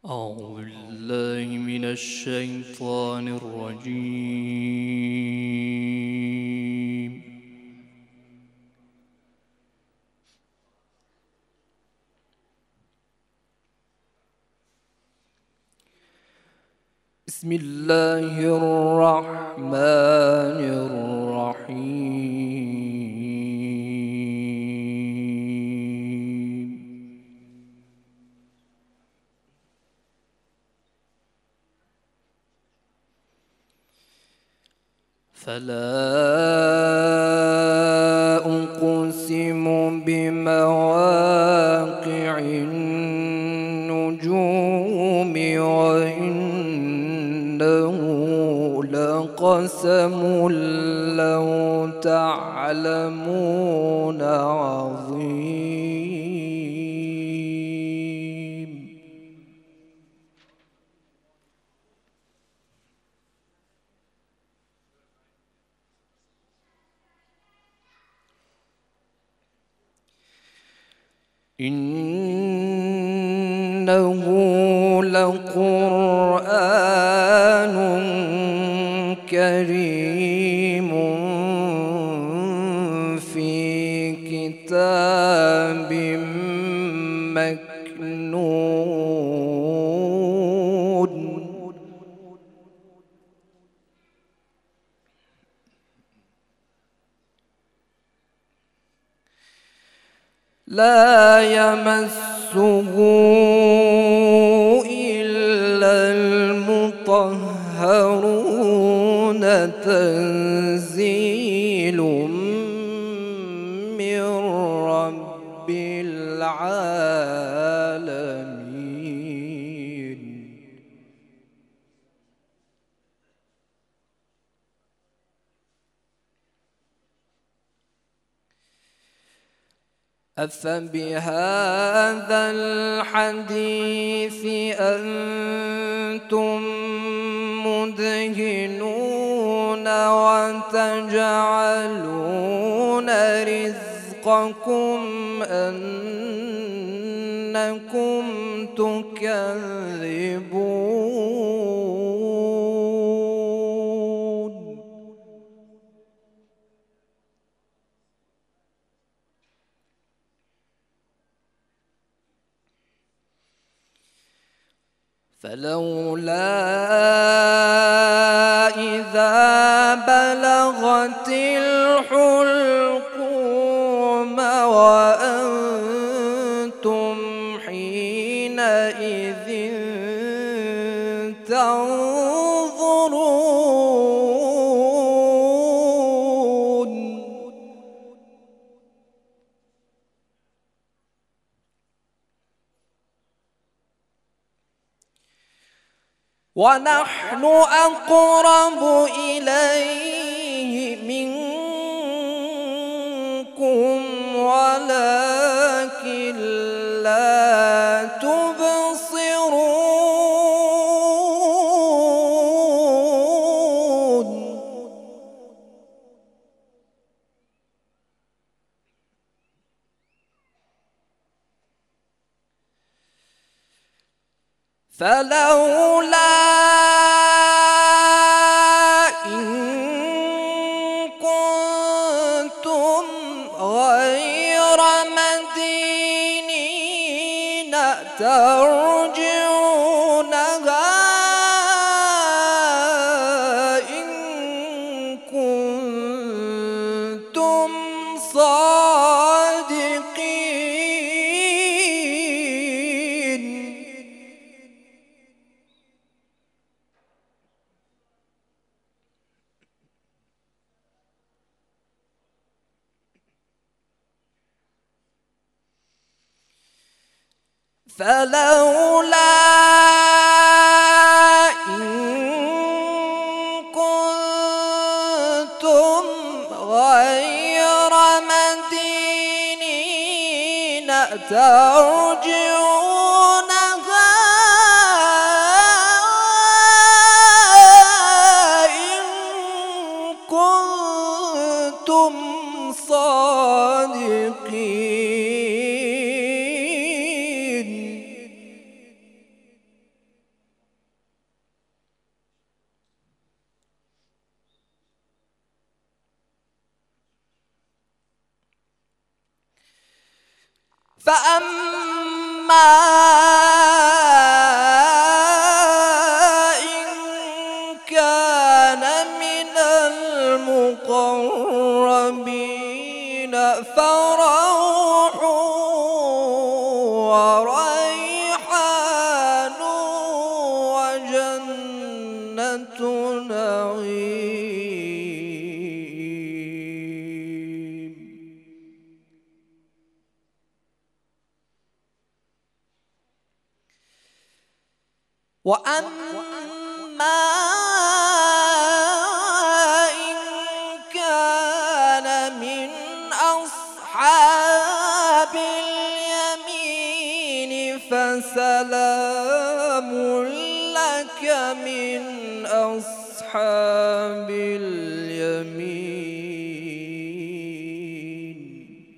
أعوذ بالله من الشيطان الرجيم. بسم الله الرحمن الرحيم. فلا أقسم بمواقع النجوم وإنه لقسم لو تعلمون عظيم. إنه لقرآن كريم في كتاب مكنون. لا يمسه إلا المطهرون تنزيل من رب العالمين. أفبهذا الحديث أنتم مدهنون وتجعلون رزقكم أنكم تكذبون. فلولا إذا بلغت الحلقوم وأنتم حينئذ تنظرون. ونحن أقرب إليه منكم ولكن لا تبصرون. فلولا إن كنتم غير مدينين ترجعونها إن كنتم صادقين. فلولا إن كنتم غير مدينين ترجعونها إن كنتم صادقين. فأما إن كان من المقربين فروح وريحان وجنة نعيم. وأما إن كان من أصحاب اليمين فسلام لك من أصحاب اليمين.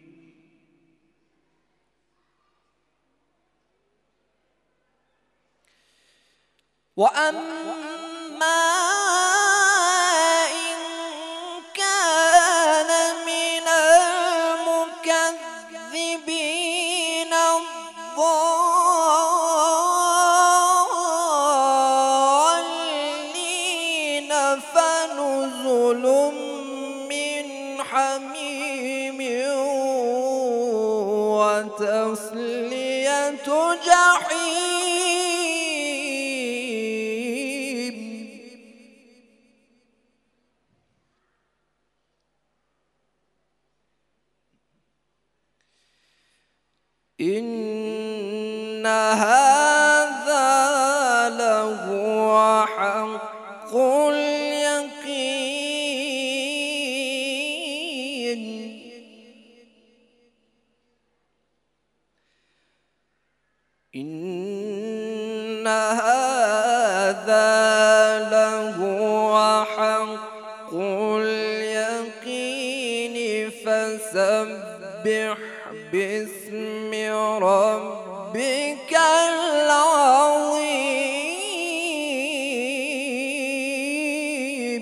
وأما إن كان من المكذبين الضالين فنزل من حميم وتصلية جحيم. إن هذا لهو حق اليقين. إن هذا لهو حق اليقين فسبح باسم ربك العظيم.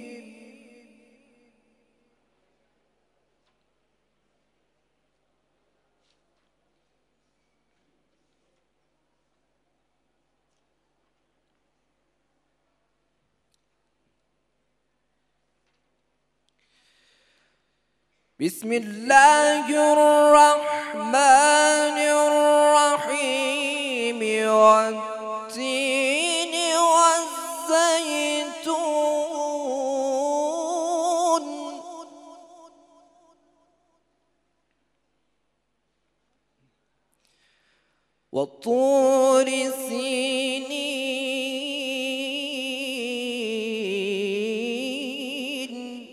بسم الله الرحمن الرحيم. والتين والزيتون وطور سينين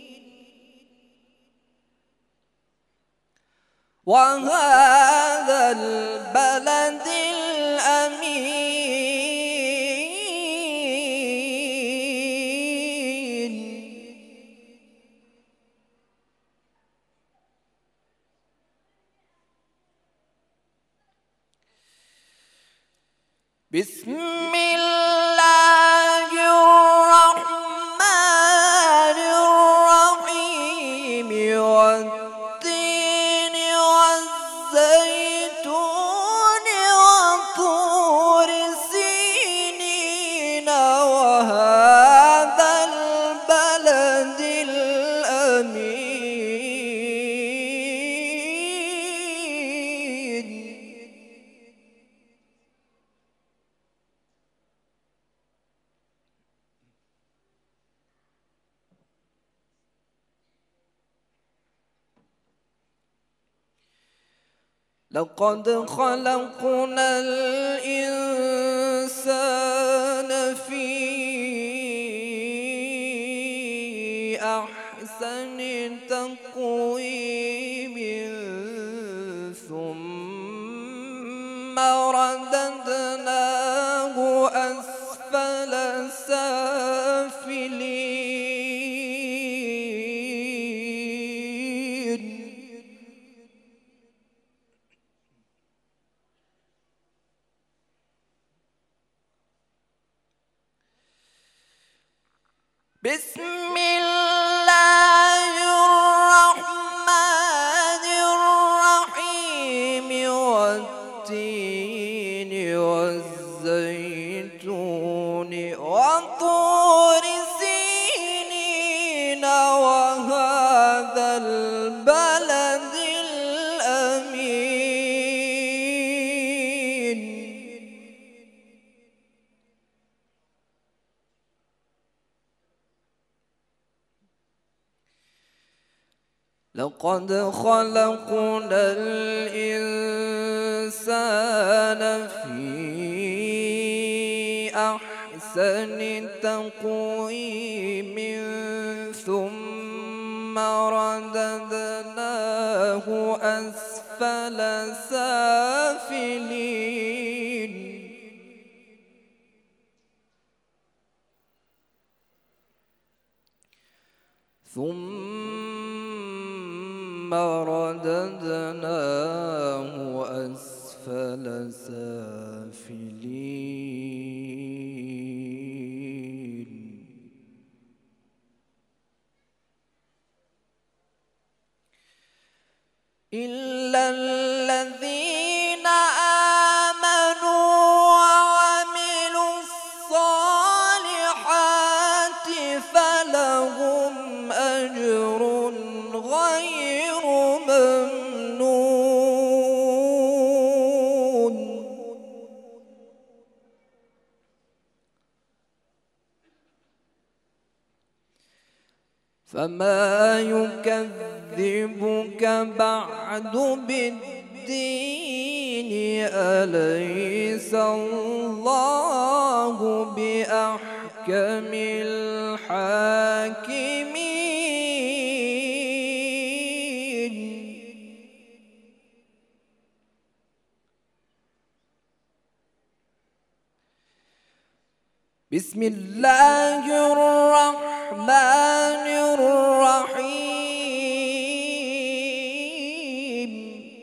وهذا البلد الأمين. بسم الله الرحمن الرحيم. والتين والزيتون وطور سينين وهذا البلد الأمين. لقد خلقنا الإنسان في أحسن تقويم ثم رددناه أسفل سافلين. بسم الله الرحمن الرحيم. لقد خلقنا الإنسان في أحسن تقويم ثم رددناه أسفل سافلين ثم رددناه أسفل سافلين إلا الذين آمنوا وعملوا الصالحات فلهم أجر غير ممنون فما يكذبك بعد بالدين أليس الله بأحكم الحاكمين بسم الله الرحمن الرحيم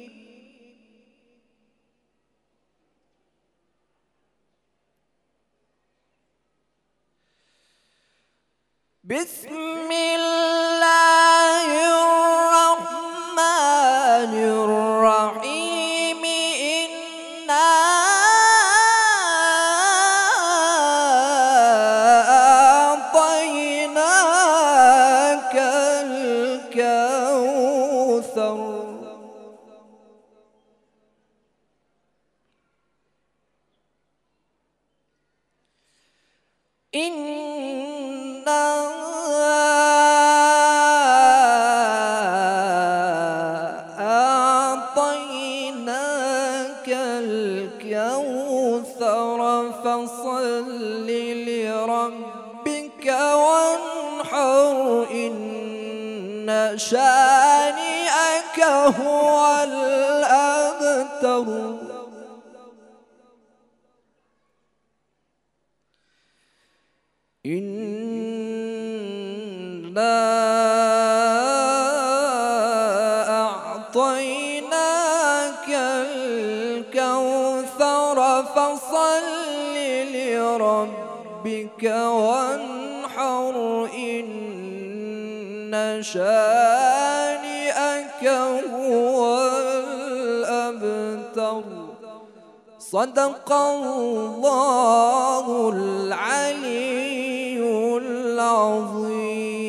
بسم الله الرحمن الرحيم إنا أعطيناك الكوثر إنا أعطيناك الكوثر فصل لربك وانحر إن شانئك هو الأبتر إنا أعطيناك الكوثر فصل لربك وانحر إن شانئك هو الأبتر صدق الله العلي العظيم.